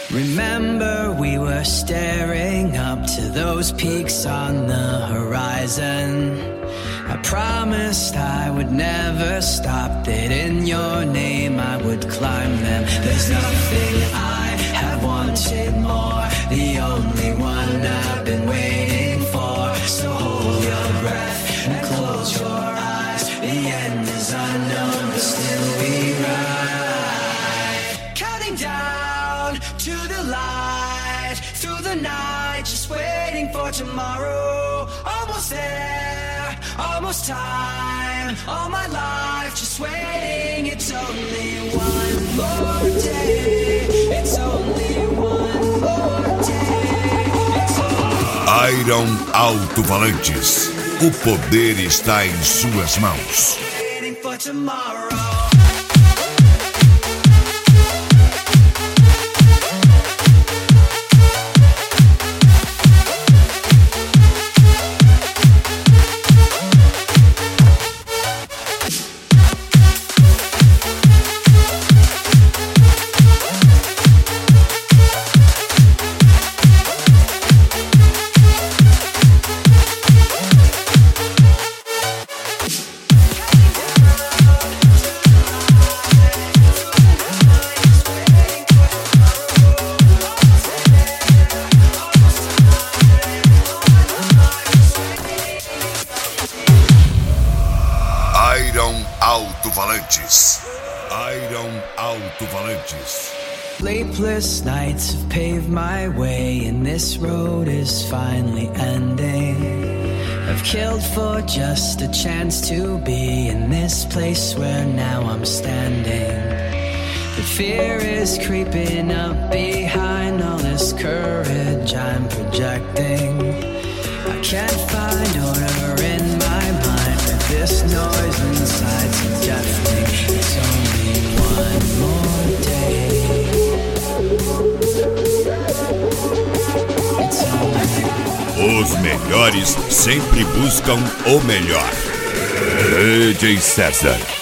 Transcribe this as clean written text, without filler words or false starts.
Remember we were staring up to those peaks on the horizon. I promised I would never stop, that in your name I would climb them. There's nothing I have wanted more, the only one I've been waiting for. So hold your breath and close your eyes. The end is unknown, but still we ride. Counting down to the light, through the night, just waiting for tomorrow. Almost there, almost time. All my life just waiting. It's only one more day. It's only one more day. It's only Iron Alto-Falantes. O poder está em suas mãos. waiting for tomorrow. Iron Alto-Falantes. Iron Alto-Falantes. Sleepless nights have paved my way, and this road is finally ending. I've killed for just a chance to be in this place where now I'm standing. But fear is creeping up behind all this courage I'm projecting. I can't find order in my mind, but this noise inside suggesting it's only one more day. It's only Os melhores sempre buscam o melhor. DJ César.